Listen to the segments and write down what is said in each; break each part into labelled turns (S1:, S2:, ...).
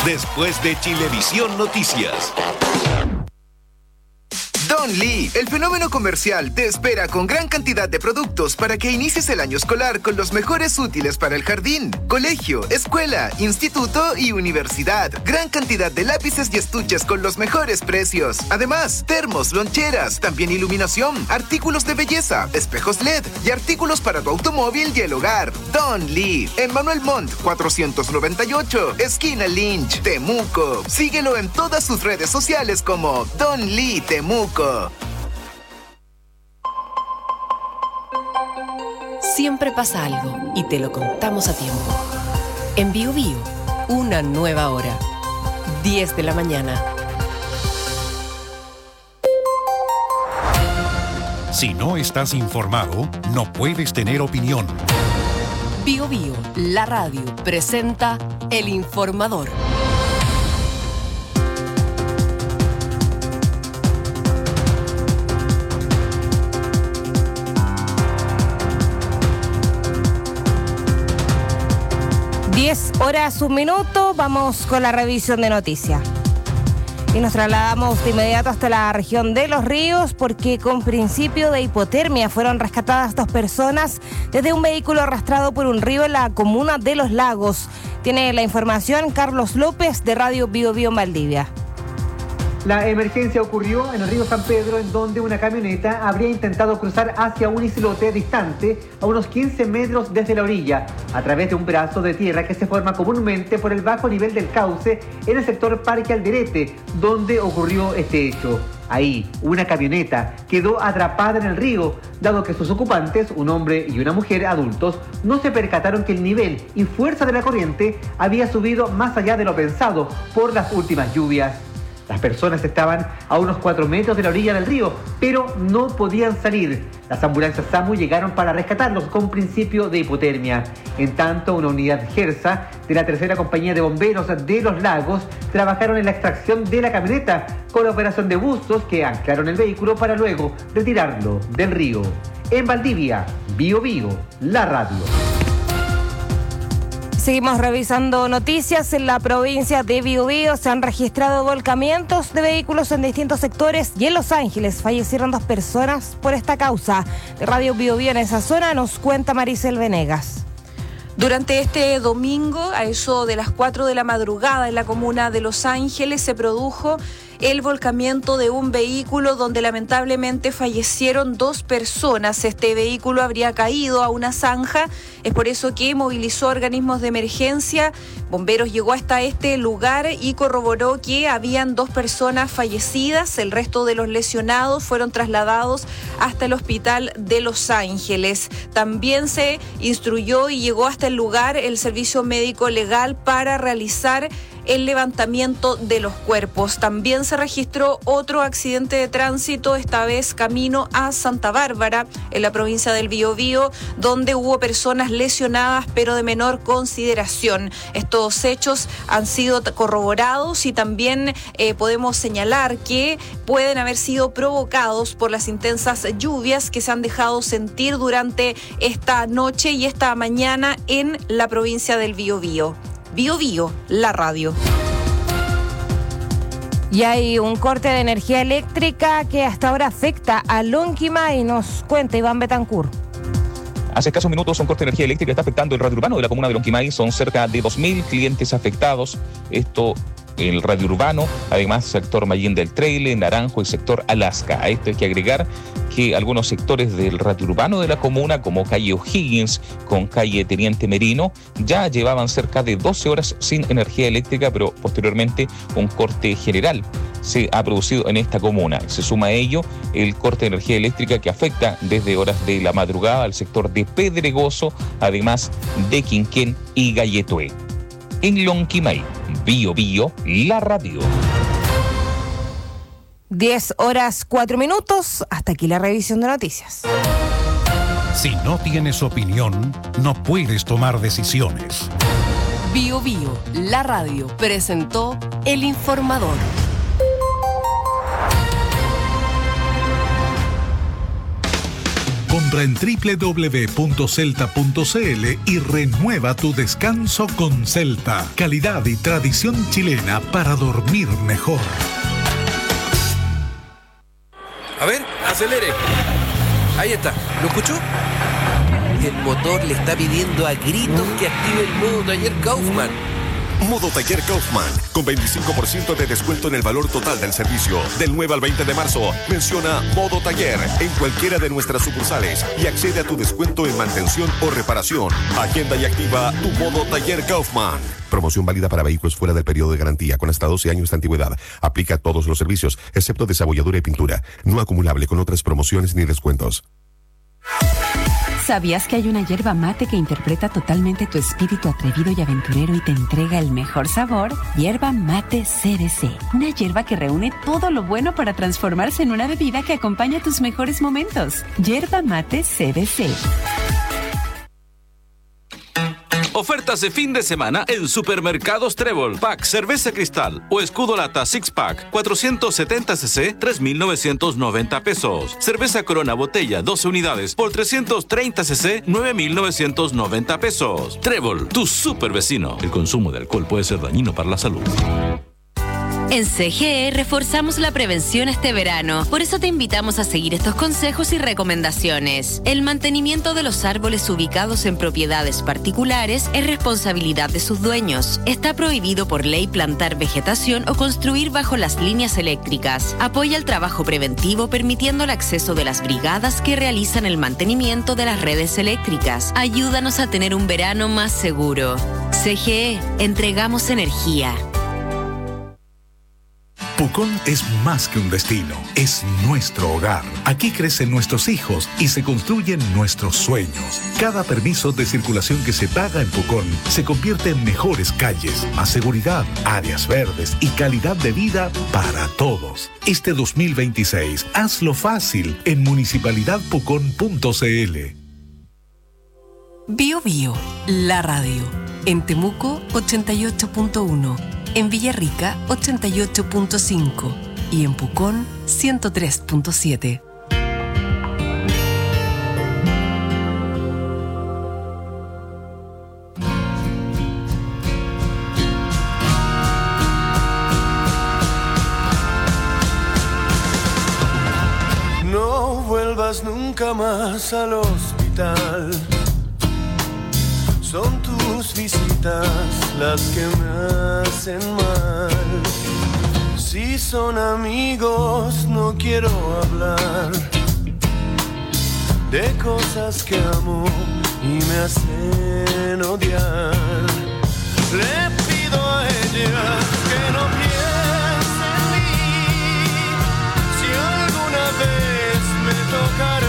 S1: después de Chilevisión Noticias.
S2: Don Lee, el fenómeno comercial, te espera con gran cantidad de productos para que inicies el año escolar con los mejores útiles para el jardín, colegio, escuela, instituto y universidad. Gran cantidad de lápices y estuches con los mejores precios. Además, termos, loncheras, también iluminación, artículos de belleza, espejos LED y artículos para tu automóvil y el hogar. Don Lee, en Manuel Montt 498, esquina Lynch, Temuco. Síguelo en todas sus redes sociales como Don Lee Temuco.
S3: Siempre pasa algo y te lo contamos a tiempo. En Bio Bio, una nueva hora. 10 de la mañana.
S1: Si no estás informado, no puedes tener opinión.
S3: Bio Bio, la radio, presenta El Informador.
S4: Horas, un minuto, vamos con la revisión de noticias. Y nos trasladamos de inmediato hasta la región de Los Ríos porque con principio de hipotermia fueron rescatadas 2 personas desde un vehículo arrastrado por un río en la comuna de Los Lagos. Tiene la información Carlos López de Radio Bio Bio en Valdivia.
S5: La emergencia ocurrió en el río San Pedro, en donde una camioneta habría intentado cruzar hacia un islote distante a unos 15 metros desde la orilla, a través de un brazo de tierra que se forma comúnmente por el bajo nivel del cauce en el sector Parque Alderete, donde ocurrió este hecho. Ahí, una camioneta quedó atrapada en el río, dado que sus ocupantes, un hombre y una mujer adultos, no se percataron que el nivel y fuerza de la corriente había subido más allá de lo pensado por las últimas lluvias. Las personas estaban a unos 4 metros de la orilla del río, pero no podían salir. Las ambulancias SAMU llegaron para rescatarlos con principio de hipotermia. En tanto, una unidad GERSA de la tercera compañía de bomberos de Los Lagos trabajaron en la extracción de la camioneta con la operación de bustos que anclaron el vehículo para luego retirarlo del río. En Valdivia, Bio Bio, la radio.
S4: Seguimos revisando noticias. En la provincia de Biobío se han registrado volcamientos de vehículos en distintos sectores y en Los Ángeles fallecieron 2 personas por esta causa. De Radio Biobío en esa zona nos cuenta Maricel Venegas.
S6: Durante este domingo, a eso de las 4 de la madrugada en la comuna de Los Ángeles, se produjo el volcamiento de un vehículo donde lamentablemente fallecieron 2 personas. Este vehículo habría caído a una zanja, es por eso que movilizó organismos de emergencia. Bomberos llegó hasta este lugar y corroboró que habían 2 personas fallecidas. El resto de los lesionados fueron trasladados hasta el hospital de Los Ángeles. También se instruyó y llegó hasta el lugar el servicio médico legal para realizar el levantamiento de los cuerpos. También se registró otro accidente de tránsito, esta vez camino a Santa Bárbara, en la provincia del Biobío, donde hubo personas lesionadas, pero de menor consideración. Estos hechos han sido corroborados y también podemos señalar que pueden haber sido provocados por las intensas lluvias que se han dejado sentir durante esta noche y esta mañana en la provincia del Biobío. Bio Bio, la radio.
S4: Y hay un corte de energía eléctrica que hasta ahora afecta a Lonquimay y nos cuenta Iván Betancourt.
S7: Hace escasos minutos un corte de energía eléctrica está afectando el radio urbano de la comuna de Lonquimay. Son cerca de 2.000 clientes afectados. Esto el radio urbano, además sector Mallín del Treile, Naranjo y sector Alaska. A esto hay que agregar que algunos sectores del radio urbano de la comuna, como calle O'Higgins con calle Teniente Merino, ya llevaban cerca de 12 horas sin energía eléctrica, pero posteriormente un corte general se ha producido en esta comuna. Se suma a ello el corte de energía eléctrica que afecta desde horas de la madrugada al sector de Pedregoso, además de Quinquén y Galletué. En Lonquimay, Bio Bio, la radio.
S4: 10 horas 4 minutos. Hasta aquí la revisión de noticias.
S1: Si no tienes opinión, no puedes tomar decisiones.
S3: Bio Bio, la radio, presentó El Informador.
S1: Compra en www.celta.cl y renueva tu descanso con Celta. Calidad y tradición chilena para dormir mejor.
S8: A ver, acelere. Ahí está. ¿Lo escuchó? El motor le está pidiendo a gritos que active el modo taller Kaufman.
S9: Modo Taller Kaufman, con 25% de descuento en el valor total del servicio. Del 9 al 20 de marzo, menciona Modo Taller en cualquiera de nuestras sucursales y accede a tu descuento en mantención o reparación. Agenda y activa tu Modo Taller Kaufman. Promoción válida para vehículos fuera del periodo de garantía, con hasta 12 años de antigüedad. Aplica a todos los servicios, excepto desabolladura y pintura. No acumulable con otras promociones ni descuentos.
S10: ¿Sabías que hay una yerba mate que interpreta totalmente tu espíritu atrevido y aventurero y te entrega el mejor sabor? Yerba Mate CBC. Una yerba que reúne todo lo bueno para transformarse en una bebida que acompaña tus mejores momentos. Yerba Mate CBC.
S11: Ofertas de fin de semana en Supermercados Trébol. Pack Cerveza Cristal o Escudo Lata Six Pack 470 cc 3.990 pesos. Cerveza Corona Botella 12 unidades por 330 cc 9.990 pesos. Trébol, tu super vecino. El consumo de alcohol puede ser dañino para la salud.
S12: En CGE reforzamos la prevención este verano. Por eso te invitamos a seguir estos consejos y recomendaciones. El mantenimiento de los árboles ubicados en propiedades particulares es responsabilidad de sus dueños. Está prohibido por ley plantar vegetación o construir bajo las líneas eléctricas. Apoya el trabajo preventivo permitiendo el acceso de las brigadas que realizan el mantenimiento de las redes eléctricas. Ayúdanos a tener un verano más seguro. CGE, entregamos energía.
S1: Pucón es más que un destino, es nuestro hogar. Aquí crecen nuestros hijos y se construyen nuestros sueños. Cada permiso de circulación que se paga en Pucón se convierte en mejores calles, más seguridad, áreas verdes y calidad de vida para todos. Este 2026, hazlo fácil en municipalidadpucón.cl.
S3: Bio Bio, la radio. En Temuco, 88.1. En Villarrica, 88.5 y en Pucón, 103.7.
S13: No vuelvas nunca más al hospital. Son tus visitas las que me hacen mal. Si son amigos, no quiero hablar de cosas que amo y me hacen odiar. Le pido a ella que no piense en mí. Si alguna vez me tocará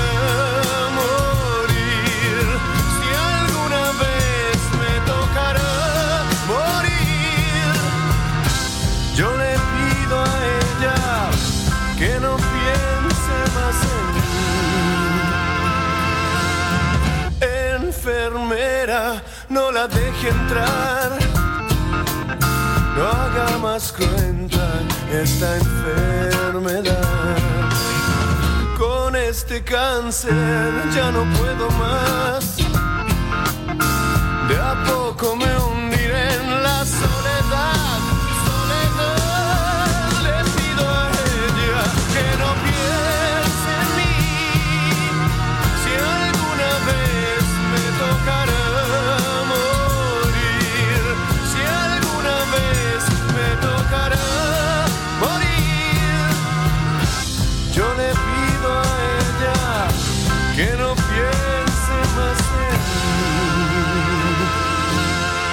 S13: yo le pido a ella que no piense más en mí. Enfermera, no la deje entrar. No haga más cruenta esta enfermedad. Con este cáncer ya no puedo más. De a poco me hundiré en la soledad. Que no piense más en mí.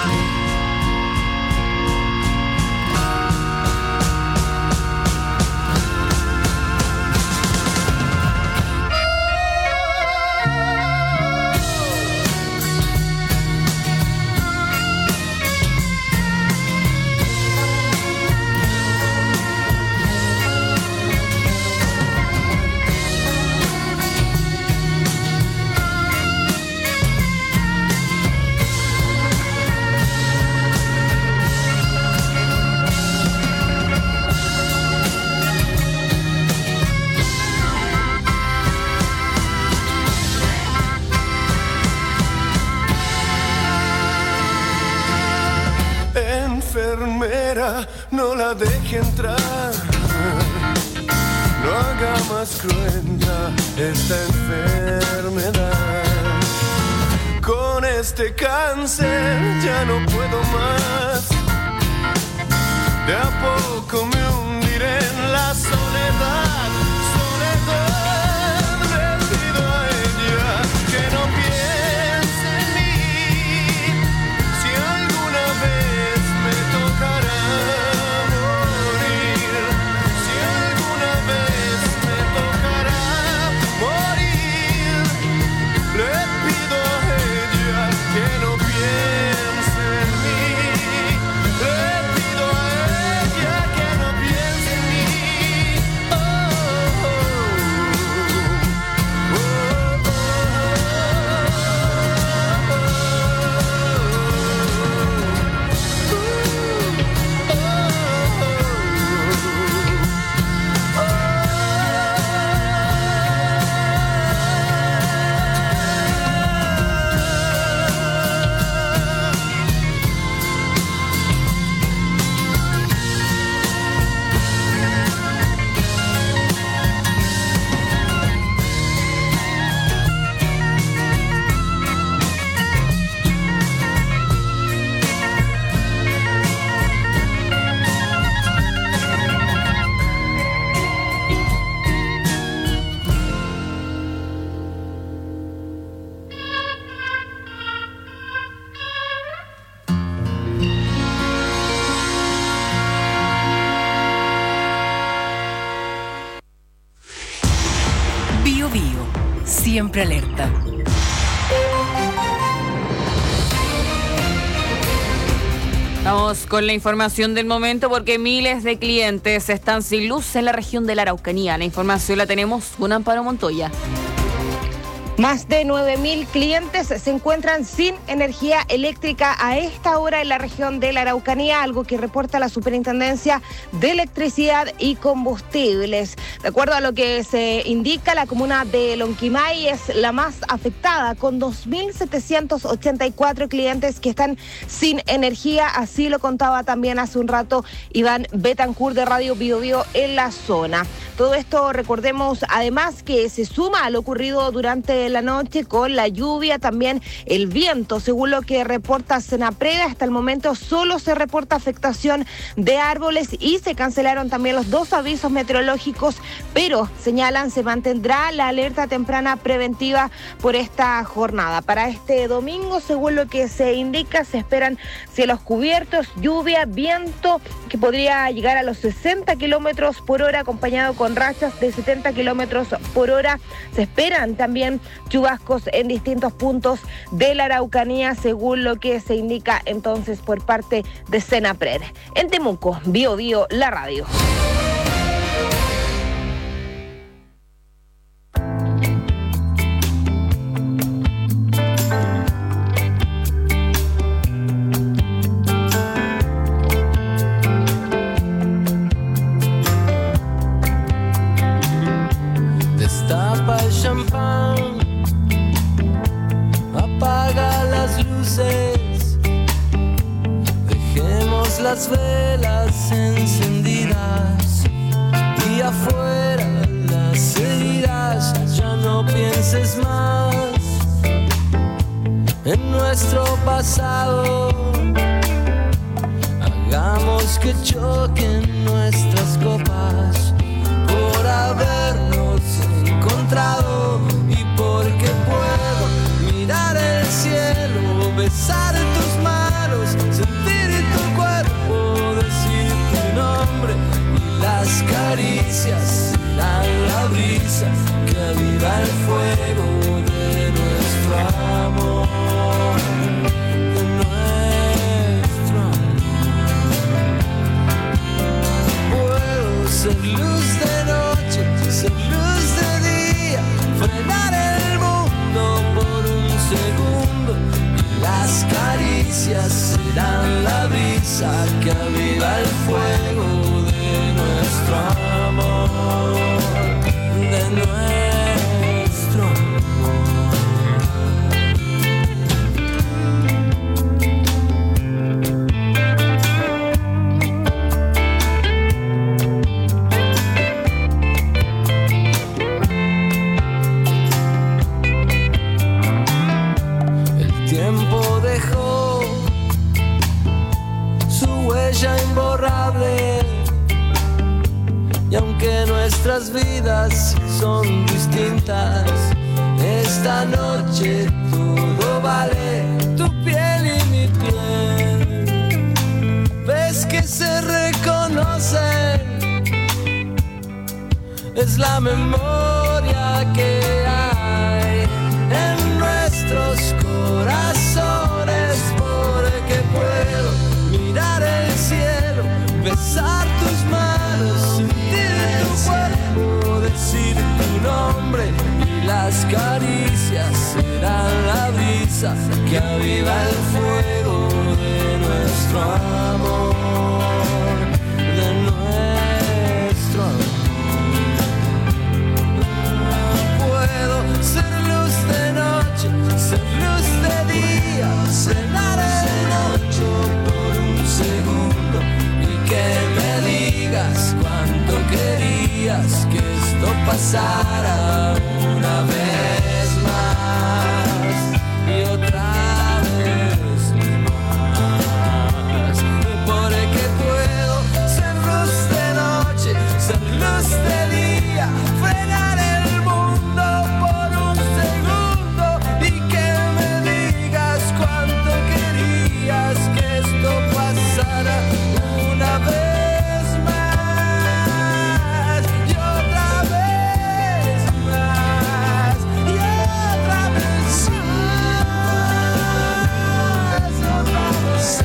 S13: no la deje entrar. No haga más cruenta esta enfermedad. Con este cáncer ya no puedo más. De a poco me hundiré en la soledad. Soledad, le pido a ella que no piense en mí. Si alguna vez me tocará morir, si alguna vez me tocará morir, le pido a ella que no piense en mí. Le pido a ella que no piense en mí. Oh, oh, oh, oh, oh.
S12: Bio Bio, siempre alerta.
S14: Vamos con la información del momento porque miles de clientes están sin luz en la región de la Araucanía. La información la tenemos con Amparo Montoya.
S4: Más de 9.000 clientes se encuentran sin energía eléctrica a esta hora en la región de la Araucanía, algo que reporta la Superintendencia de Electricidad y Combustibles. De acuerdo a lo que se indica, la comuna de Lonquimay es la más afectada, con 2.784 clientes que están sin energía. Así lo contaba también hace un rato Iván Betancourt de Radio Bio Bio en la zona. Todo esto, recordemos, además que se suma a lo ocurrido durante la noche con la lluvia, también el viento. Según lo que reporta Senapred, hasta el momento solo se reporta afectación de árboles y se cancelaron también los 2 avisos meteorológicos, pero señalan se mantendrá la alerta temprana preventiva por esta jornada. Para este domingo, según lo que se indica, se esperan cielos cubiertos, lluvia, viento que podría llegar a los 60 kilómetros por hora, acompañado con rachas de 70 kilómetros por hora. Se esperan también chubascos en distintos puntos de la Araucanía, según lo que se indica entonces por parte de Senapred. En Temuco, Bio Bio, la radio.
S13: Destapa el champán, apaga las luces, dejemos las velas encendidas y afuera las heridas. Ya no pienses más en nuestro pasado, hagamos que choquen nuestras copas por habernos encontrado y porque puedo mirar el cielo, besar tus manos, sentir tu cuerpo, decir tu nombre y las caricias dan la brisa que aviva el fuego de nuestro amor. De nuestro amor. inevitable. Y aunque nuestras vidas son distintas, esta noche todo vale, tu piel y mi piel. Ves que se reconocen, es la memoria que hay en nuestros corazones, porque puedo mirar el cielo, besar tus manos, sentir tu cuerpo, decir tu nombre, y las caricias serán la brisa que aviva el fuego de nuestro amor, de nuestro amor. Puedo ser luz de noche, ser luz de día, cenar el ocho por un segundo, y que me digas cuánto querías que esto pasara una vez más y otra vez más, porque puedo ser luz de noche, ser luz de día, frenar el mundo por un segundo, y que me digas cuánto querías que esto pasara una vez más y otra vez más y otra vez más, otra vez.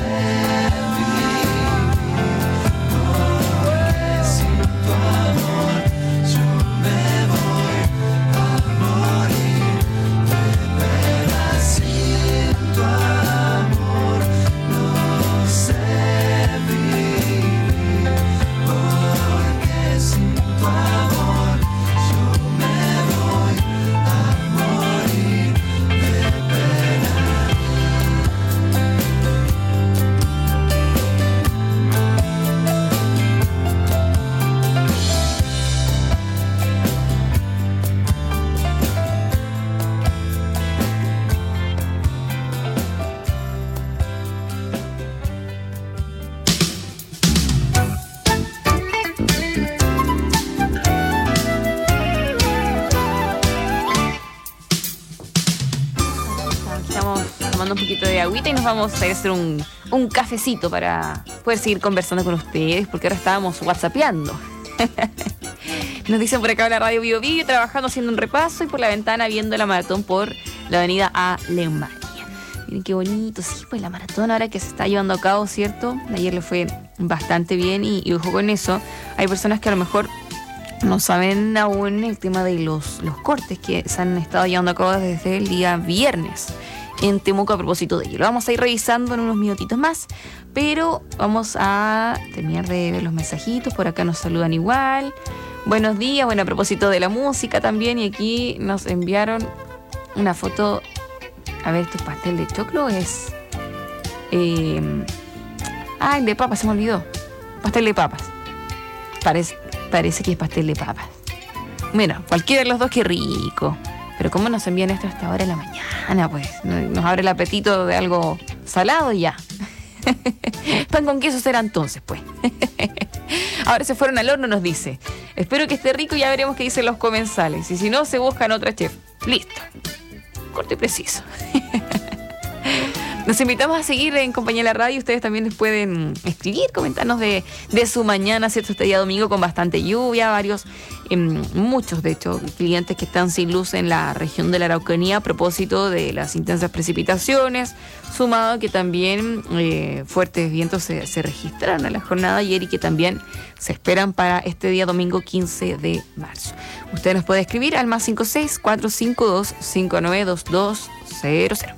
S13: Porque sin tu amor yo me voy a morir de pena. Sin tu amor no sé vivir, porque sin tu amor yo me voy a morir de pena.
S14: Estamos tomando un poquito de agüita y nos vamos a hacer un cafecito para poder seguir conversando con ustedes, porque ahora estábamos whatsappeando. Nos dicen por acá la radio Bio Bio, trabajando haciendo un repaso y por la ventana viendo la maratón por la avenida Alemania. Miren qué bonito, sí, pues la maratón ahora que se está llevando a cabo, ¿cierto? Ayer le fue bastante bien y ojo con eso. Hay personas que a lo mejor no saben aún el tema de los cortes que se han estado llevando a cabo desde el día viernes en Temuco a propósito de ello. Lo vamos a ir revisando en unos minutitos más, pero vamos a terminar de ver los mensajitos. Por acá nos saludan igual. Buenos días, bueno, a propósito de la música también, y aquí nos enviaron una foto. A ver, ¿esto es pastel de choclo o es? El de papas, se me olvidó. Pastel de papas. Parece que es pastel de papas. Mira, cualquiera de los dos, qué rico. Pero ¿cómo nos envían esto hasta ahora de la mañana? Pues nos abre el apetito de algo salado y ya. Pan con queso será entonces, pues. Ahora se fueron al horno, nos dice. Espero que esté rico y ya veremos qué dicen los comensales. Y si no, se buscan otra chef. Listo. Corte preciso. Nos invitamos a seguir en compañía de la radio. Ustedes también les pueden escribir, comentarnos de su mañana, ¿cierto? Este día domingo con bastante lluvia, muchos de hecho clientes que están sin luz en la región de la Araucanía a propósito de las intensas precipitaciones, sumado a que también fuertes vientos se registraron en la jornada ayer y que también se esperan para este día domingo 15 de marzo. Usted nos puede escribir al +56 452 592200.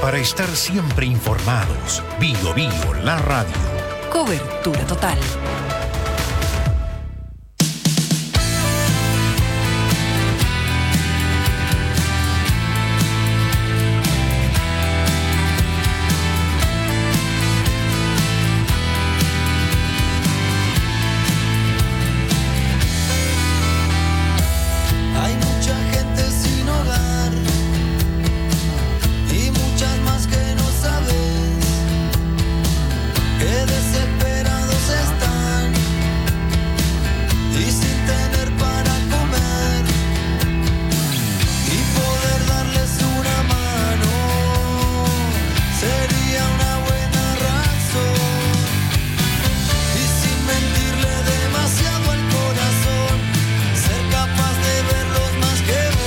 S15: para estar siempre informados. Bio Bio, la radio.
S12: Cobertura total.
S13: Hay mucha gente sin hogar y muchas más que no sabes, que desesperados están y sin tener para comer, y poder darles una mano sería una buena razón, y sin mentirle demasiado al corazón, ser capaz de verlos más que vos.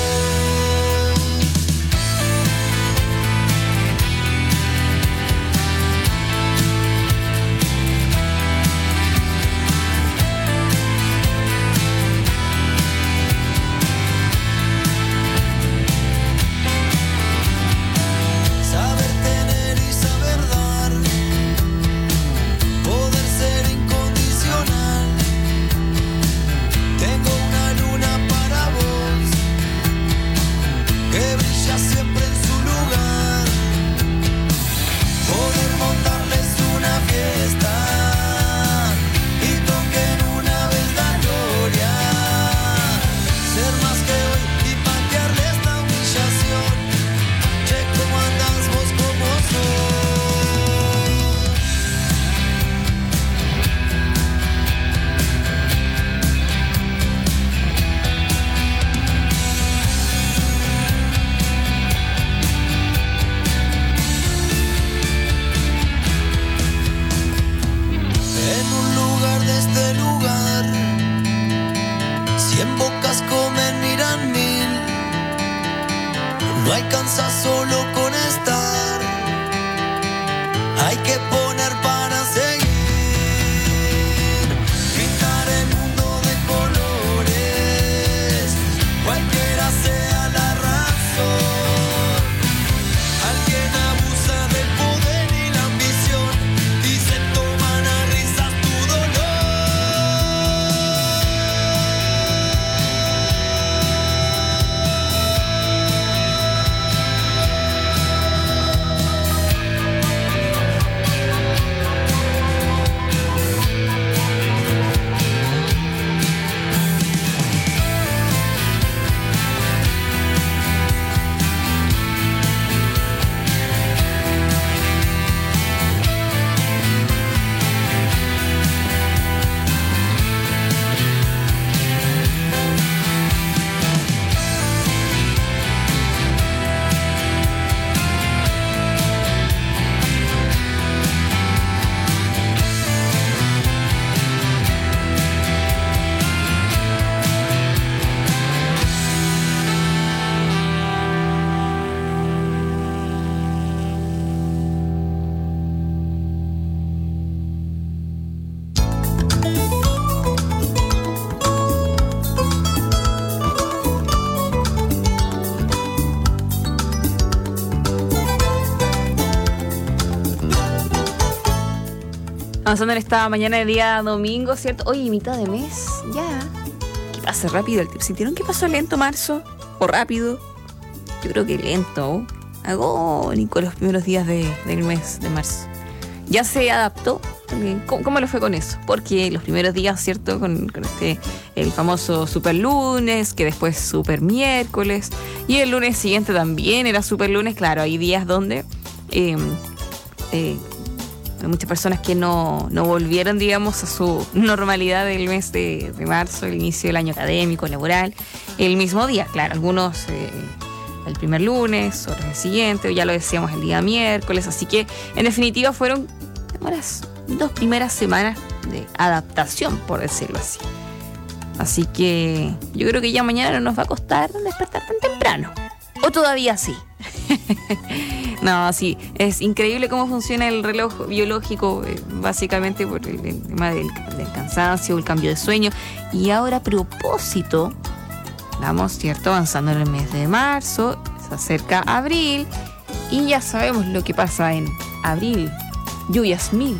S13: Saber tener y saber dar, poder ser incondicional. Tengo una luna para vos, que brilla siempre en su lugar. Poder montarles una fiesta y toquen una vez la gloria. Ser más que hoy y patearle esta humillación. Che, ¿cómo andás vos, cómo sos? En un lugar de este lugar, 100 bocas comen, miran 1000. No alcanza solo con estar, hay que poner para seguir. Pintar el mundo de colores, cualquiera sea la razón. Alguien abusa del poder y la ambición y se toman a risas tu dolor.
S14: Avanzando en esta mañana de día domingo, ¿cierto? Oye, mitad de mes, ya. Que pase rápido el tiempo. ¿Sintieron que pasó lento marzo? ¿O rápido? Yo creo que lento. Agónico los primeros días del mes de marzo. ¿Ya se adaptó? ¿Cómo le fue con eso? Porque los primeros días, ¿cierto? Con el famoso super lunes, que después super miércoles, y el lunes siguiente también era super lunes. Claro, hay días donde hay muchas personas que no volvieron, digamos, a su normalidad del mes de marzo, el inicio del año académico, laboral, el mismo día. Claro, algunos el primer lunes, otros el siguiente, o ya lo decíamos el día miércoles. Así que, en definitiva, fueron las 2 primeras semanas de adaptación, por decirlo así. Así que yo creo que ya mañana no nos va a costar despertar tan temprano. ¿O todavía sí? No, sí, es increíble cómo funciona el reloj biológico, básicamente por el tema del cansancio, el cambio de sueño. Y ahora, a propósito, vamos, ¿cierto?, avanzando en el mes de marzo, se acerca abril, Y ya sabemos lo que pasa en abril. Lluvias 1000.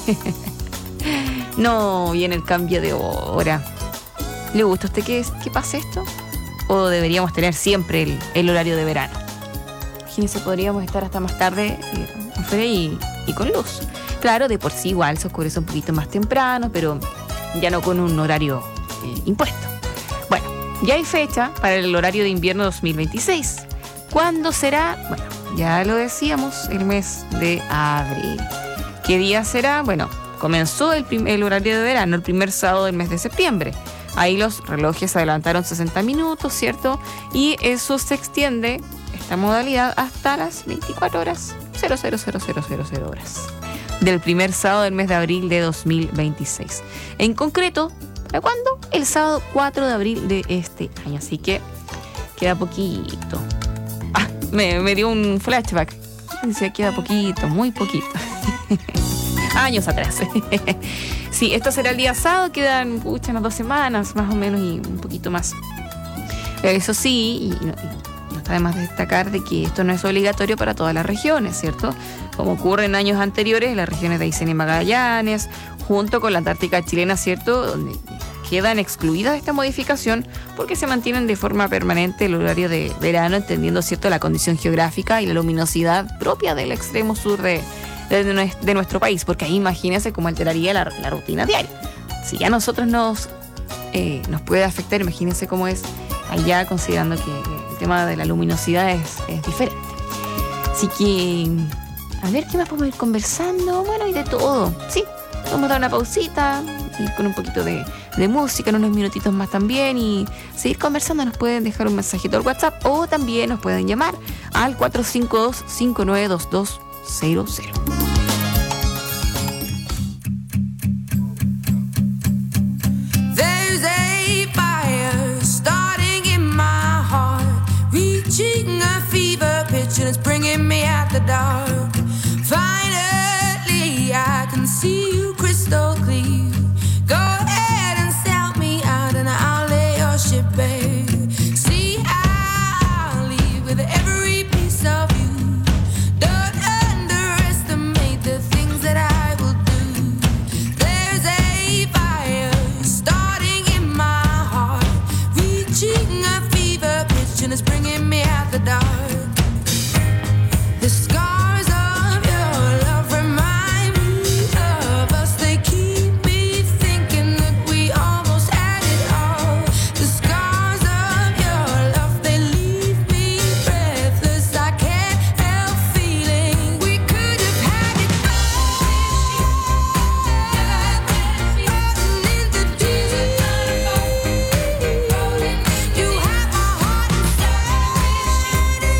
S14: No viene el cambio de hora. ¿Le gusta a usted que pase esto? ¿O deberíamos tener siempre el horario de verano? Imagínense, podríamos estar hasta más tarde afuera y con luz. Claro, de por sí igual se oscurece un poquito más temprano, pero ya no con un horario impuesto. Bueno, ya hay fecha para el horario de invierno 2026. ¿Cuándo será? Bueno, ya lo decíamos, el mes de abril. ¿Qué día será? Bueno, comenzó el horario de verano el primer sábado del mes de septiembre. Ahí los relojes adelantaron 60 minutos, ¿cierto? Y eso se extiende, esta modalidad, hasta las 24 horas, 000000 horas, del primer sábado del mes de abril de 2026. En concreto, ¿para cuándo? El sábado 4 de abril de este año. Así que queda poquito. Me dio un flashback. Dice, queda poquito, muy poquito. Años atrás. Sí, esto será el día sábado, quedan unas 2 semanas más o menos y un poquito más. Eso sí, y no está de más destacar de que esto no es obligatorio para todas las regiones, ¿cierto? Como ocurre en años anteriores, las regiones de Aysén y Magallanes, junto con la Antártica chilena, ¿cierto?, donde quedan excluidas de esta modificación porque se mantienen de forma permanente el horario de verano, entendiendo, ¿cierto?, la condición geográfica y la luminosidad propia del extremo sur de nuestro país, porque ahí imagínense cómo alteraría la rutina diaria. Si ya a nosotros nos puede afectar, imagínense cómo es allá, considerando que el tema de la luminosidad es diferente. Así que, a ver, ¿qué más podemos ir conversando? Bueno, y de todo, ¿sí? Vamos a dar una pausita y con un poquito de música en unos minutitos más también y seguir conversando. Nos pueden dejar un mensajito al WhatsApp o también nos pueden llamar al 452-592200.
S16: There's a fire starting in my heart, reaching a fever pitch and it's bringing me out the dark. Finally, I can see you crystal clear. Go ahead and sell me out and I'll lay your ship bare. See, I'll leave with every piece of you. Don't underestimate the things that I will do. There's a fire starting in my heart, reaching a fever pitch and it's bringing me out the dark. The scars of your love remind me of us. They keep me thinking that we almost had it all. The scars of your love, they leave me breathless. I can't help feeling we could have had it all. Rotten into tears. You have my heart inside.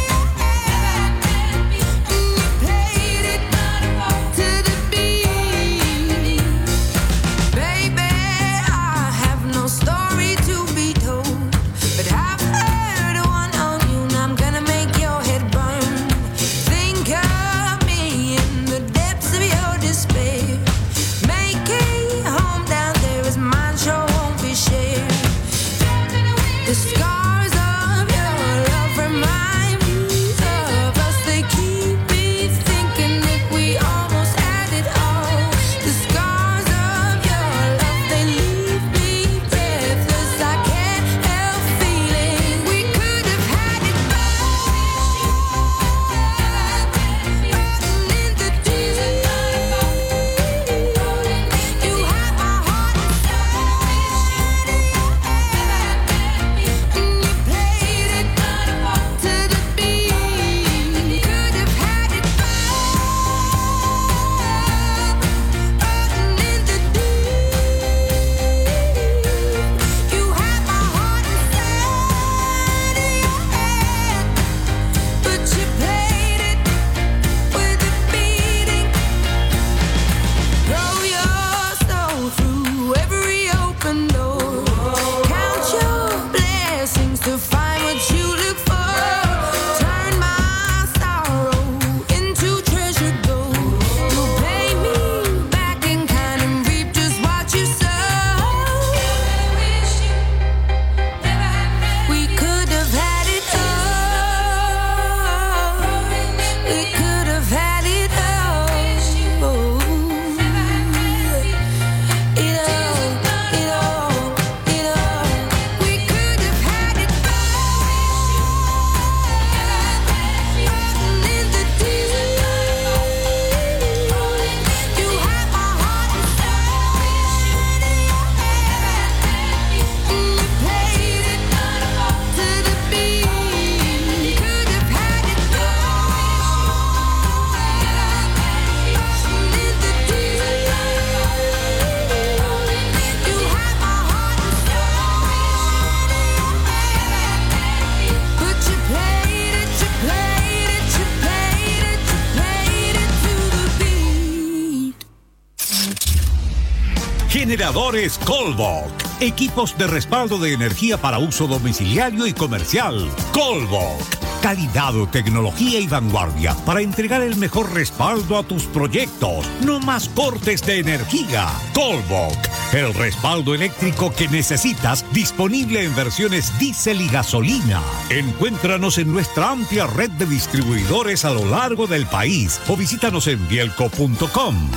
S17: Generadores Colbok. Equipos de respaldo de energía para uso domiciliario y comercial. Colbok. Calidad, tecnología y vanguardia para entregar el mejor respaldo a tus proyectos. No más cortes de energía. Colbok. El respaldo eléctrico que necesitas, disponible en versiones diésel y gasolina. Encuéntranos en nuestra amplia red de distribuidores a lo largo del país o visítanos en bielco.com.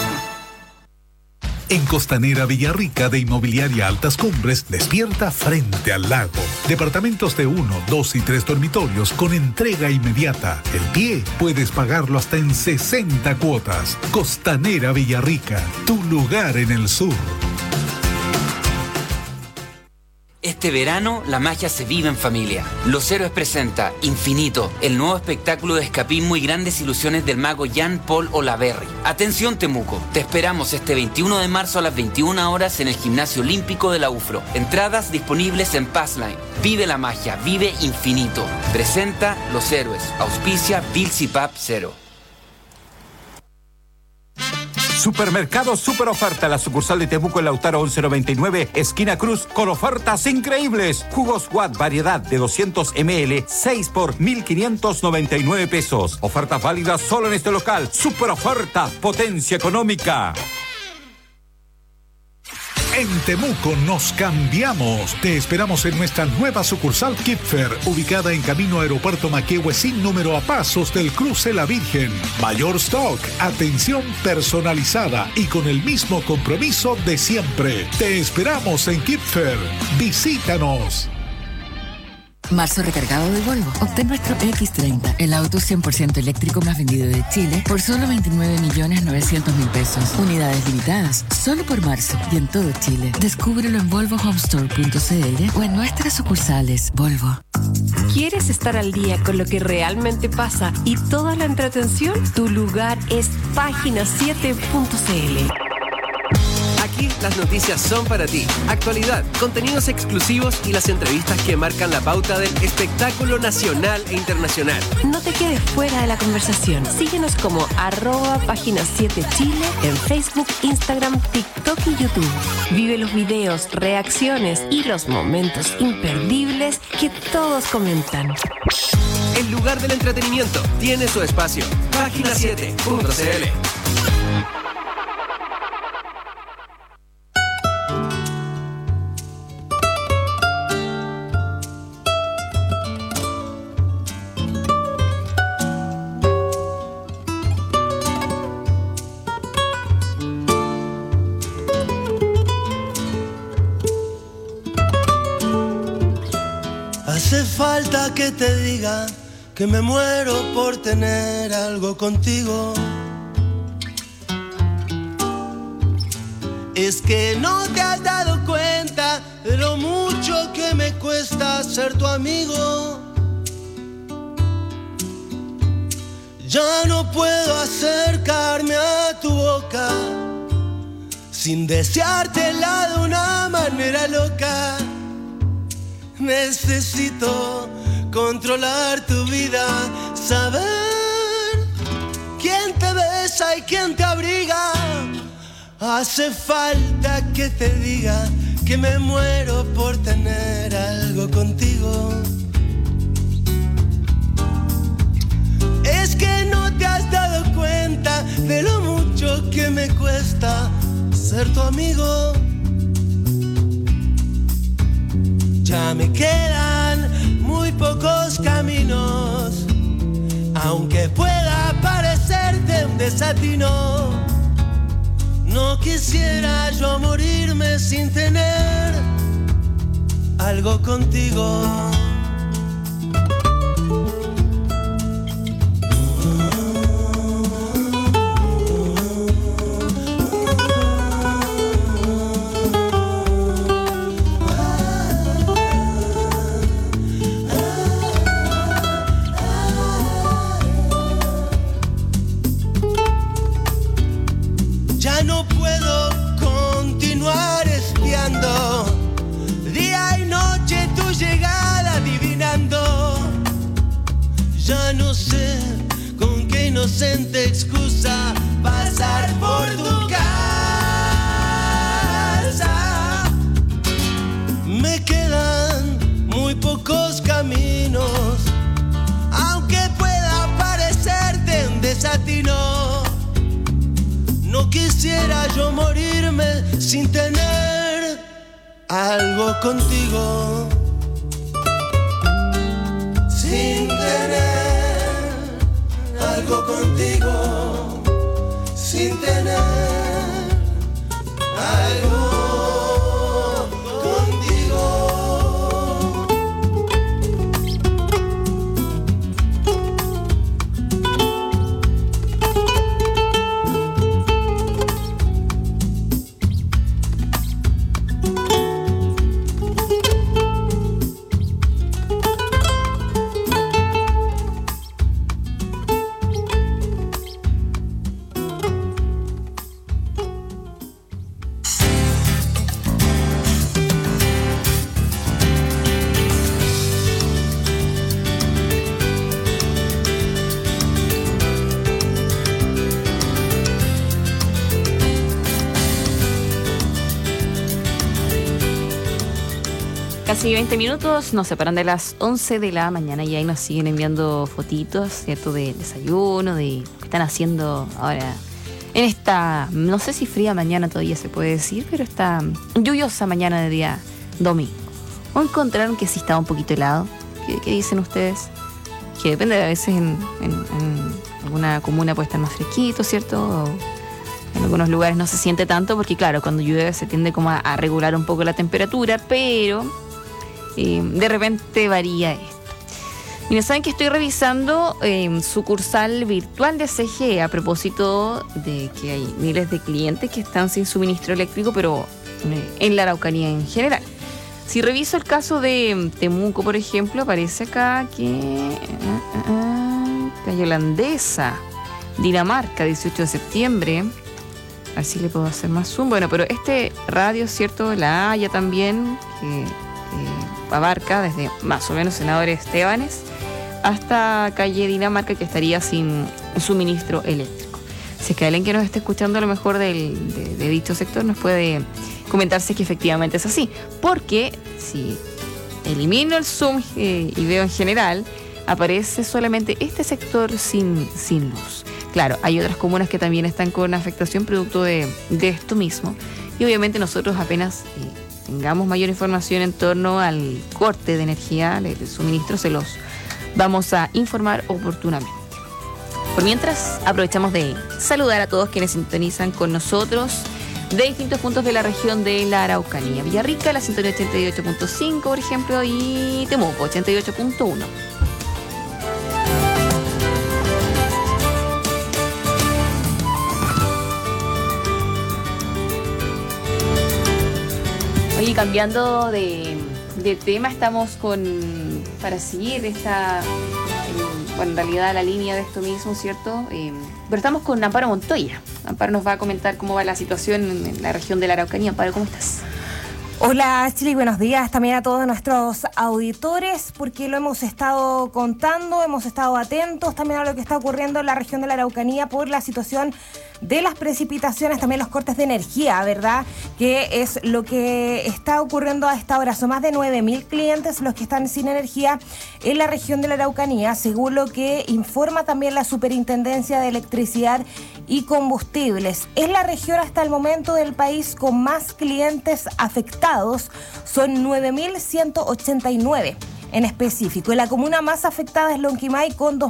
S1: En Costanera Villarrica de Inmobiliaria Altas Cumbres despierta frente al lago. Departamentos de 1, 2 y 3 dormitorios con entrega inmediata. El pie puedes pagarlo hasta en 60 cuotas. Costanera Villarrica, tu lugar en el sur.
S18: Este verano, la magia se vive en familia. Los Héroes presenta Infinito, el nuevo espectáculo de escapismo y grandes ilusiones del mago Jean-Paul Olaverry. Atención Temuco, te esperamos este 21 de marzo a las 21 horas en el Gimnasio Olímpico de la UFRO. Entradas disponibles en Passline. Vive la magia, vive Infinito. Presenta Los Héroes, auspicia Bilsipap 0.
S19: Supermercado Super Oferta, la sucursal de Temuco en Lautaro 1199, esquina Cruz, con ofertas increíbles. Jugos Watt, variedad de 200 ml, 6 por 1.599 pesos. Ofertas válidas solo en este local. Super Oferta, potencia económica.
S1: En Temuco nos cambiamos. Te esperamos en nuestra nueva sucursal Kipfer, ubicada en camino Aeropuerto Maquehue sin número a pasos del cruce La Virgen. Mayor stock, atención personalizada y con el mismo compromiso de siempre. Te esperamos en Kipfer. Visítanos.
S20: Marzo recargado de Volvo. Obtén nuestro X30, el auto 100% eléctrico más vendido de Chile, por solo 29.900.000 pesos. Unidades limitadas, solo por marzo y en todo Chile. Descúbrelo en volvohomestore.cl o en nuestras sucursales. Volvo.
S3: ¿Quieres estar al día con lo que realmente pasa y toda la entretención? Tu lugar es página7.cl.
S8: Aquí las noticias son para ti. Actualidad, contenidos exclusivos y las entrevistas que marcan la pauta del espectáculo nacional e internacional.
S3: No te quedes fuera de la conversación. Síguenos como @página7chile en Facebook, Instagram, TikTok y YouTube. Vive los videos, reacciones y los momentos imperdibles que todos comentan.
S8: El lugar del entretenimiento tiene su espacio. Página7.cl.
S13: Hace falta que te diga que me muero por tener algo contigo. Es que no te has dado cuenta de lo mucho que me cuesta ser tu amigo. Ya no puedo acercarme a tu boca sin deseártela de una manera loca. Necesito controlar tu vida, saber quién te besa y quién te abriga. Hace falta que te diga que me muero por tener algo contigo. Es que no te has dado cuenta de lo mucho que me cuesta ser tu amigo. Ya me quedan muy pocos caminos, aunque pueda parecerte un desatino. No quisiera yo morirme sin tener algo contigo. Ya no puedo continuar espiando día y noche tu llegada adivinando. Ya no sé con qué inocente excusa pasar por tu casa. quisiera yo morirme sin tener algo contigo. Sin tener algo contigo. Sin tener algo contigo.
S14: Casi 20 minutos nos separan de las 11 de la mañana y ahí nos siguen enviando fotitos, ¿cierto? De desayuno, de lo que están haciendo ahora en esta, no sé si fría mañana todavía se puede decir, pero esta lluviosa mañana de día domingo. ¿O encontraron que sí estaba un poquito helado? ¿Qué dicen ustedes? Que depende, a veces en alguna comuna puede estar más fresquito, ¿cierto? O en algunos lugares no se siente tanto porque claro, cuando llueve se tiende como a regular un poco la temperatura, pero de repente varía esto. Mira, saben que estoy revisando sucursal virtual de CGE a propósito de que hay miles de clientes que están sin suministro eléctrico, pero en la Araucanía en general. Si reviso el caso de Temuco, por ejemplo, aparece acá que Calle Holandesa, Dinamarca, 18 de septiembre. A ver si le puedo hacer más zoom. Bueno, pero este radio, ¿cierto? La Haya también, que abarca desde más o menos Senador Estebanes hasta calle Dinamarca, que estaría sin suministro eléctrico. Si es que alguien que nos esté escuchando a lo mejor de dicho sector nos puede comentar si es que efectivamente es así. Porque si elimino el zoom y veo en general, aparece solamente este sector sin luz. Claro, hay otras comunas que también están con afectación producto de esto mismo. Y obviamente nosotros apenas tengamos mayor información en torno al corte de energía, el suministro, se los vamos a informar oportunamente. Por mientras, aprovechamos de saludar a todos quienes sintonizan con nosotros de distintos puntos de la región de la Araucanía. Villarrica, la sintonía 88.5, por ejemplo, y Temuco, 88.1. Oye, cambiando de tema, estamos para seguir esta, en realidad la línea de esto mismo, ¿cierto? Pero estamos con Amparo Montoya. Amparo nos va a comentar cómo va la situación en la región de la Araucanía. Amparo, ¿cómo estás?
S4: Hola, Chile, buenos días también a todos nuestros auditores, porque lo hemos estado contando, hemos estado atentos también a lo que está ocurriendo en la región de la Araucanía por la situación de las precipitaciones, también los cortes de energía, ¿verdad? Que es lo que está ocurriendo a esta hora. Son más de 9.000 clientes los que están sin energía en la región de la Araucanía, según lo que informa también la Superintendencia de Electricidad y Combustibles. Es la región hasta el momento del país con más clientes afectados. Son 9.189 en específico. Y la comuna más afectada es Lonquimay con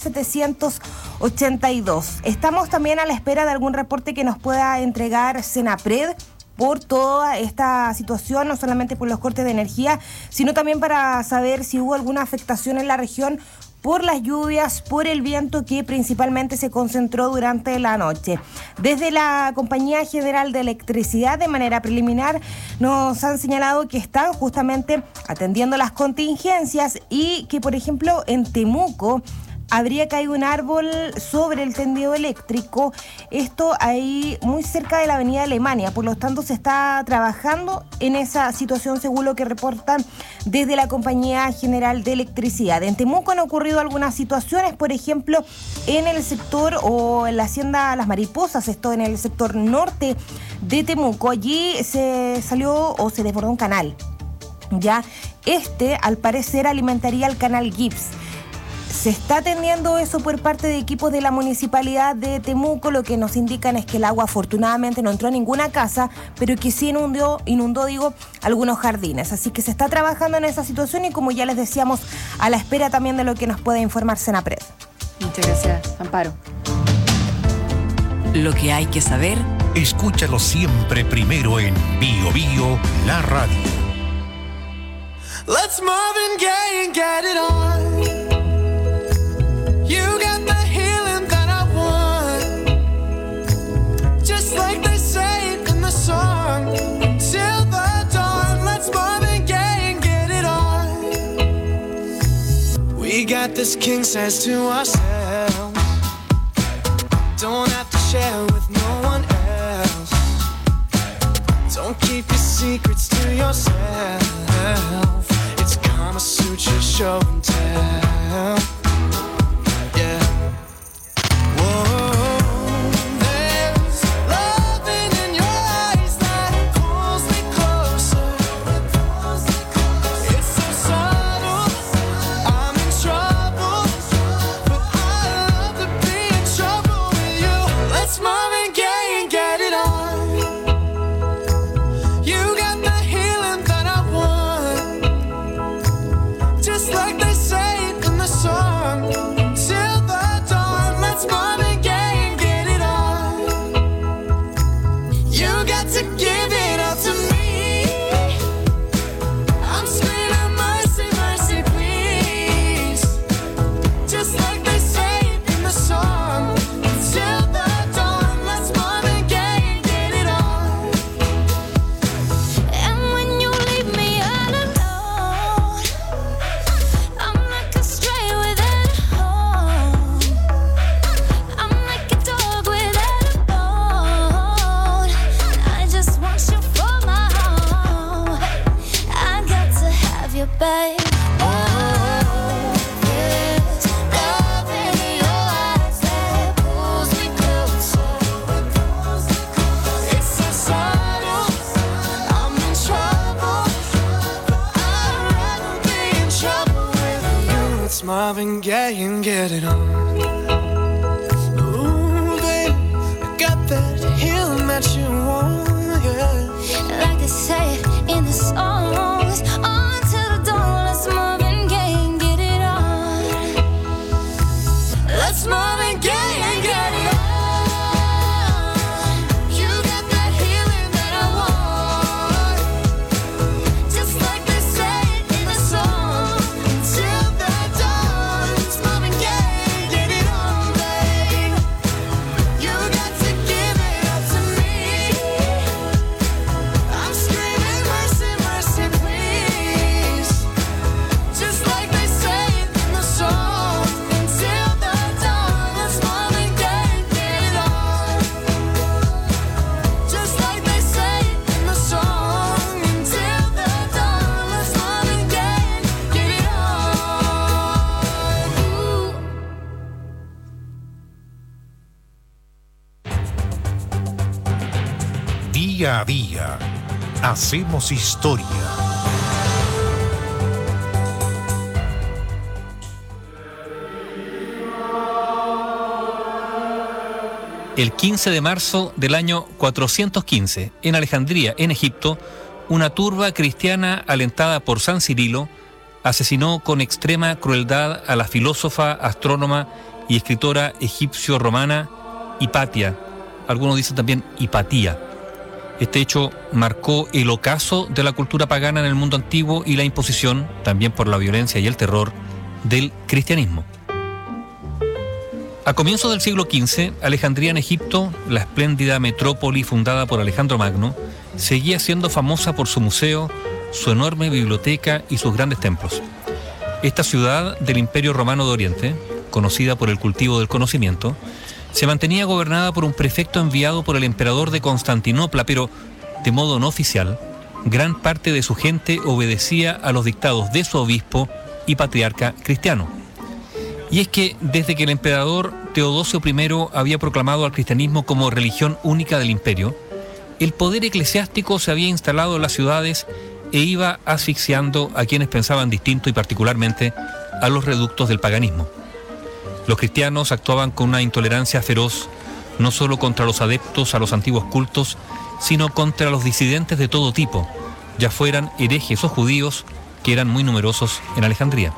S4: 2.782. Estamos también a la espera de algún reporte que nos pueda entregar Senapred por toda esta situación, no solamente por los cortes de energía, sino también para saber si hubo alguna afectación en la región por las lluvias, por el viento que principalmente se concentró durante la noche. Desde la Compañía General de Electricidad, de manera preliminar, nos han señalado que están justamente atendiendo las contingencias y que, por ejemplo, en Temuco habría caído un árbol sobre el tendido eléctrico, esto ahí muy cerca de la avenida Alemania, por lo tanto se está trabajando en esa situación según lo que reportan desde la Compañía General de Electricidad. En Temuco han ocurrido algunas situaciones, por ejemplo, en el sector o en la hacienda Las Mariposas, esto en el sector norte de Temuco, allí se salió o se desbordó un canal, ya al parecer alimentaría el canal Gibbs. Se está atendiendo eso por parte de equipos de la Municipalidad de Temuco. Lo que nos indican es que el agua afortunadamente no entró a ninguna casa, pero que sí inundó algunos jardines. Así que se está trabajando en esa situación y, como ya les decíamos, a la espera también de lo que nos pueda informar Senapred.
S14: Muchas gracias, Amparo.
S12: Lo que hay que saber.
S15: Escúchalo siempre primero en Bio Bio, la radio.
S13: Let's Marvin Gaye and get it on. You got the healing that I want. Just like they say it in the song. Till the dawn, let's Marvin Gaye and get it on. We got this king size to ourselves. Don't have to share with no one else. Don't keep your secrets to yourself. It's Kama Sutra show and tell. Yeah. Whoa. There's loving in your eyes that pulls me closer. It's so subtle, I'm in trouble, but I love to be in trouble with you. Let's Marvin Gaye and get it on. You got the healing that I want. Just like they say it in the song. Till the dawn, let's Marvin Gaye and get it on. You got to give it up to me. I'm screaming mercy, mercy, please. Just like they say it in the song. Till the dawn, let's Marvin Gaye and get it on.
S16: And when you leave me all alone, I'm like a stray without a home. I'm like a dog without a bone. I just want you for my home. I got to have you, babe. There's love in your eyes that pulls me closer.
S13: It's so subtle, I'm in trouble, but I'd rather be in trouble with you. It's Marvin Gaye and get it on. Ooh, babe, I got that healing that you want, yeah.
S16: Like they say it in the songs, on till the dawn, let's Marvin Gaye and get it on.
S13: Let's Marvin Gaye and get it on. You got that healing that I want.
S16: Just like they say it in the song.
S13: Till the dawn, it's Marvin Gaye and get it on, babe. You got to give it up to me. I'm screaming mercy, mercy, please. Just like they say it in the song. Until the dawn, let's Marvin Gaye and get it on. Just like they say it in the song. Until the dawn, let's Marvin Gaye and get it on. Ooh.
S15: Día a día, hacemos historia.
S21: El 15 de marzo del año 415, en Alejandría, en Egipto, una turba cristiana alentada por San Cirilo asesinó con extrema crueldad a la filósofa, astrónoma y escritora egipcio-romana Hipatia. Algunos dicen también Hipatía. Este hecho marcó el ocaso de la cultura pagana en el mundo antiguo y la imposición, también por la violencia y el terror, del cristianismo. A comienzos del siglo XV, Alejandría en Egipto, la espléndida metrópoli fundada por Alejandro Magno, seguía siendo famosa por su museo, su enorme biblioteca y sus grandes templos. Esta ciudad del Imperio Romano de Oriente, conocida por el cultivo del conocimiento, se mantenía gobernada por un prefecto enviado por el emperador de Constantinopla, pero de modo no oficial, gran parte de su gente obedecía a los dictados de su obispo y patriarca cristiano. Y es que desde que el emperador Teodosio I había proclamado al cristianismo como religión única del imperio, el poder eclesiástico se había instalado en las ciudades e iba asfixiando a quienes pensaban distinto y particularmente a los reductos del paganismo. Los cristianos actuaban con una intolerancia feroz, no solo contra los adeptos a los antiguos cultos, sino contra los disidentes de todo tipo, ya fueran herejes o judíos, que eran muy numerosos en Alejandría.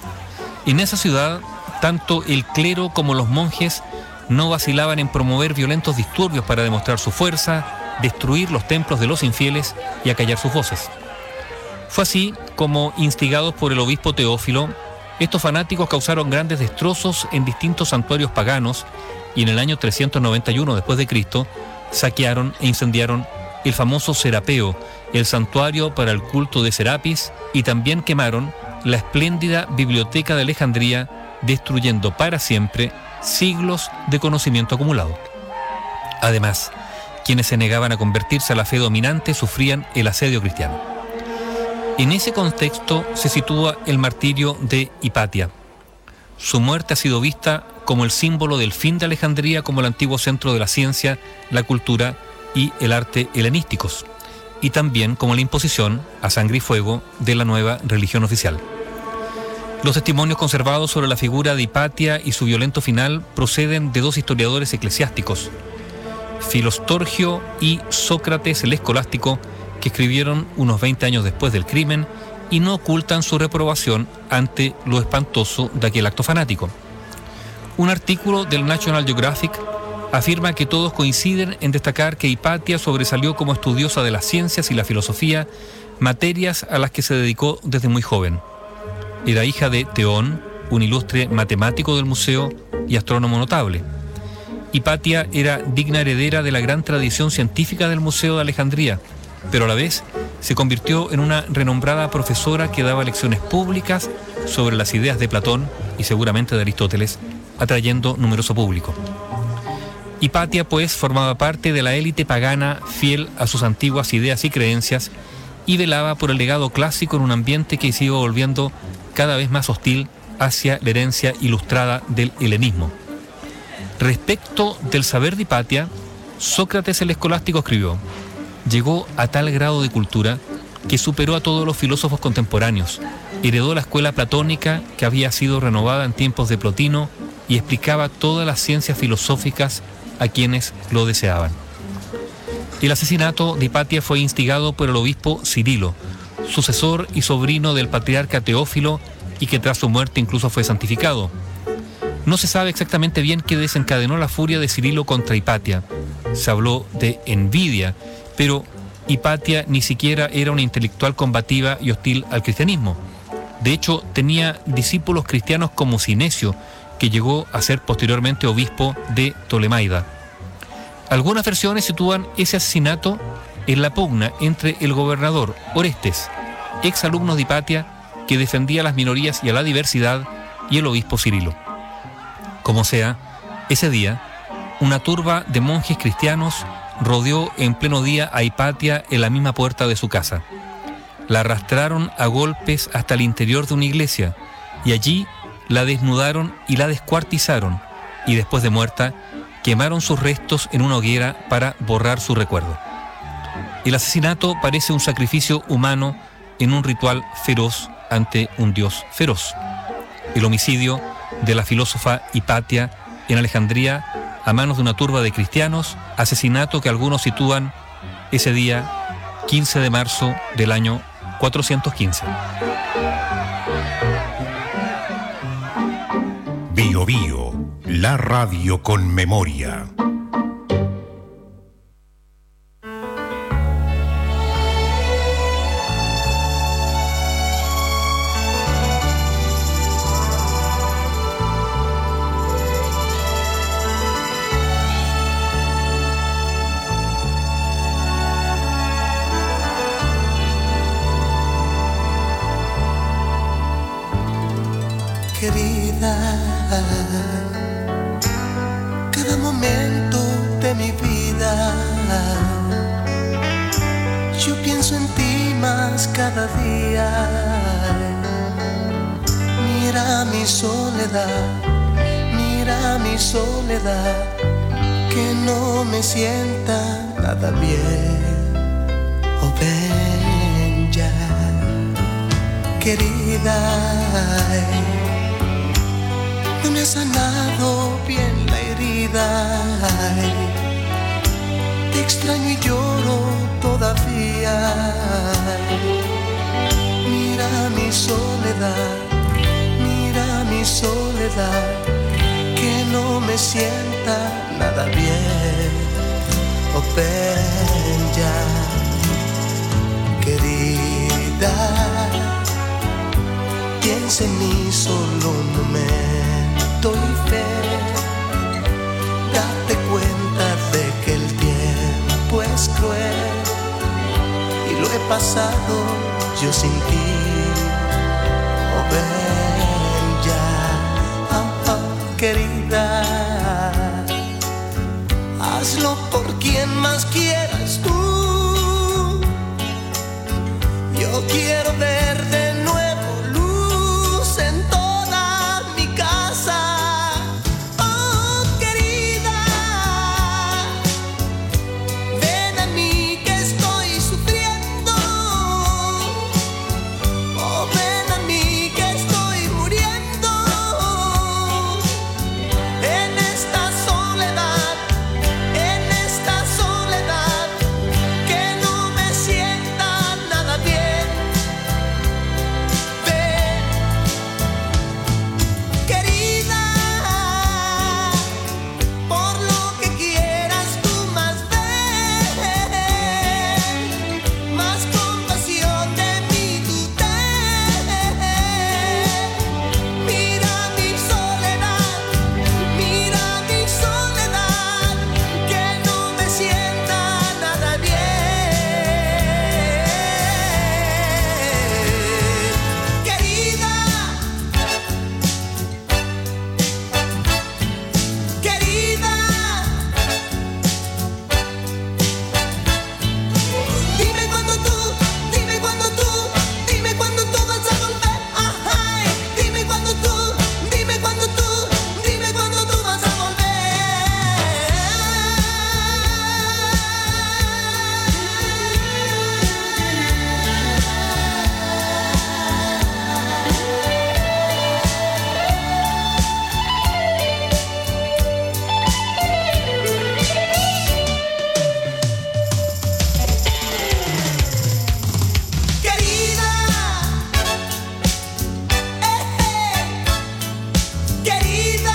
S21: En esa ciudad, tanto el clero como los monjes no vacilaban en promover violentos disturbios para demostrar su fuerza, destruir los templos de los infieles y acallar sus voces. Fue así como, instigados por el obispo Teófilo, estos fanáticos causaron grandes destrozos en distintos santuarios paganos y en el año 391 después de Cristo saquearon e incendiaron el famoso Serapeo, el santuario para el culto de Serapis, y también quemaron la espléndida biblioteca de Alejandría, destruyendo para siempre siglos de conocimiento acumulado. Además, quienes se negaban a convertirse a la fe dominante sufrían el asedio cristiano. En ese contexto se sitúa el martirio de Hipatia. Su muerte ha sido vista como el símbolo del fin de Alejandría como el antiguo centro de la ciencia, la cultura y el arte helenísticos, y también como la imposición a sangre y fuego de la nueva religión oficial. Los testimonios conservados sobre la figura de Hipatia y su violento final proceden de dos historiadores eclesiásticos, Filostorgio y Sócrates el Escolástico, que escribieron unos 20 años después del crimen y no ocultan su reprobación ante lo espantoso de aquel acto fanático. Un artículo del National Geographic afirma que todos coinciden en destacar que Hipatia sobresalió como estudiosa de las ciencias y la filosofía, materias a las que se dedicó desde muy joven. Era hija de Teón, un ilustre matemático del museo y astrónomo notable. Hipatia era digna heredera de la gran tradición científica del Museo de Alejandría, pero a la vez se convirtió en una renombrada profesora que daba lecciones públicas sobre las ideas de Platón y seguramente de Aristóteles, atrayendo numeroso público. Hipatia, pues, formaba parte de la élite pagana fiel a sus antiguas ideas y creencias y velaba por el legado clásico en un ambiente que se iba volviendo cada vez más hostil hacia la herencia ilustrada del helenismo. Respecto del saber de Hipatia, Sócrates el Escolástico escribió: llegó a tal grado de cultura que superó a todos los filósofos contemporáneos, heredó la escuela platónica que había sido renovada en tiempos de Plotino y explicaba todas las ciencias filosóficas a quienes lo deseaban. El asesinato de Hipatia fue instigado por el obispo Cirilo, sucesor y sobrino del patriarca Teófilo, y que tras su muerte incluso fue santificado. No se sabe exactamente bien qué desencadenó la furia de Cirilo contra Hipatia. Se habló de envidia, pero Hipatia ni siquiera era una intelectual combativa y hostil al cristianismo. De hecho, tenía discípulos cristianos como Sinesio, que llegó a ser posteriormente obispo de Ptolemaida. Algunas versiones sitúan ese asesinato en la pugna entre el gobernador Orestes, ex alumno de Hipatia, que defendía a las minorías y a la diversidad, y el obispo Cirilo. Como sea, ese día, una turba de monjes cristianos rodeó en pleno día a Hipatia en la misma puerta de su casa. La arrastraron a golpes hasta el interior de una iglesia, y allí la desnudaron y la descuartizaron, y después de muerta, quemaron sus restos en una hoguera para borrar su recuerdo. El asesinato parece un sacrificio humano en un ritual feroz ante un dios feroz. El homicidio de la filósofa Hipatia en Alejandría a manos de una turba de cristianos, asesinato que algunos sitúan ese día 15 de marzo del año 415.
S15: Bio Bio, la radio con memoria.
S13: Querida, cada momento de mi vida, yo pienso en ti más cada día. Mira mi soledad, que no me sienta nada bien. Oh, ven ya, querida. no me ha sanado bien la herida. Ay, te extraño y lloro todavía. Ay, mira mi soledad, que no me sienta nada bien. Oh, ven ya, querida, piensa en mí solo un momento y fe. Date cuenta de que el tiempo es cruel y lo he pasado yo sin ti. Oh, ven ya, querida, hazlo por quien más quieras tú. Yo quiero ver de nuevo luz en toda mi casa. Oh, querida, ven a mí que estoy sufriendo. Oh, ven a mí que estoy muriendo en esta soledad que no me sienta nada bien. Ven, querida, por lo que quieras tú más ven, más compasión de mí tú ten. Mira mi soledad, que no me sienta nada bien. Querida, dime cuándo tú vas a volver. Ay, dime cuándo tú vas a volver. Querida,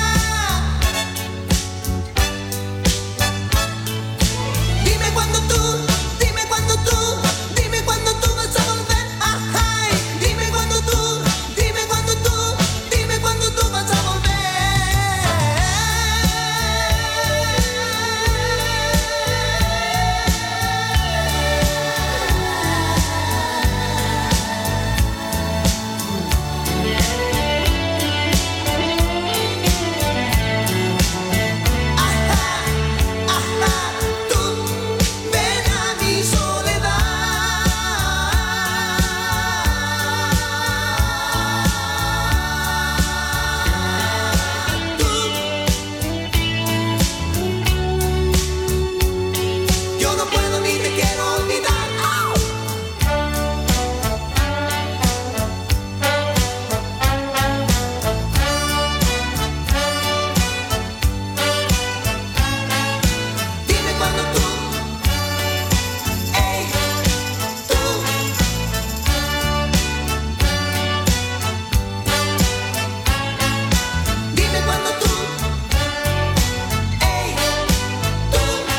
S13: dime cuándo tú vas a volver. Ay, dime cuándo tú vas a volver. Tú ven a mi soledad. Yo no puedo ni te quiero olvidar. Dime cuándo tú, ey, tú. Dime cuándo tú, ey, tú.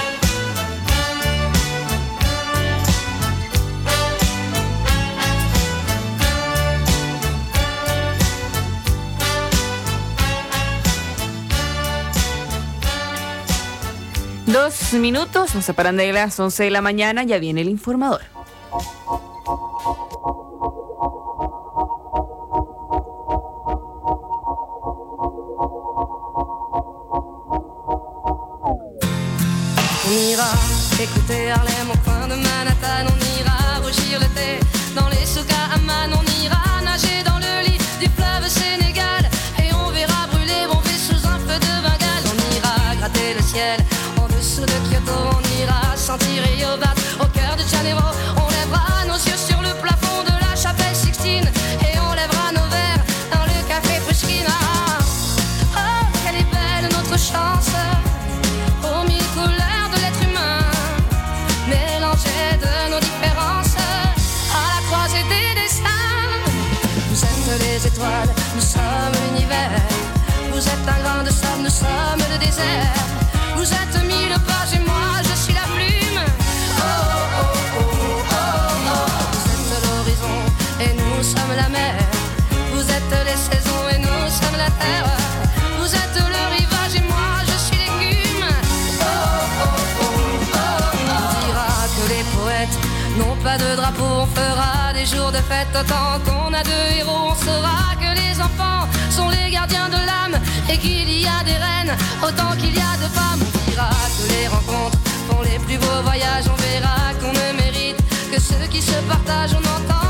S14: Dos minutos, nos separan de las 11 de la mañana, ya viene el informador.
S16: On ira écouter Harlem au coin de Manhattan. On ira rougir le thé dans les souks à Amman. On ira nager dans le lit du fleuve Sénégal. Et on verra brûler bomber sous un feu de Bengale. On ira gratter le ciel en dessous de Kyoto. On ira sentir Yobat au cœur de Janeiro. On lèvera nos yeux sur le plafond de la chapelle Sixtine. Et on lèvera nos verres dans le café Pushkin. Ah, étoiles, nous sommes l'univers. Vous êtes un grain de sable, nous sommes le désert. Vous êtes mille pages et moi je suis la plume. Oh oh oh oh oh oh. Vous êtes l'horizon et nous sommes la mer. Vous êtes les saisons et nous sommes la terre. Vous êtes le rivage et moi je suis l'écume. Oh oh oh oh oh. On dira que les poètes n'ont pas de drapeau, on fera des jours de fête. Tant qu'on a deux héros, on saura que les enfants sont les gardiens de l'âme et qu'il y a des reines autant qu'il y a de femmes. On dira que les rencontres font les plus beaux voyages. On verra qu'on ne mérite que ceux qui se partagent. On entend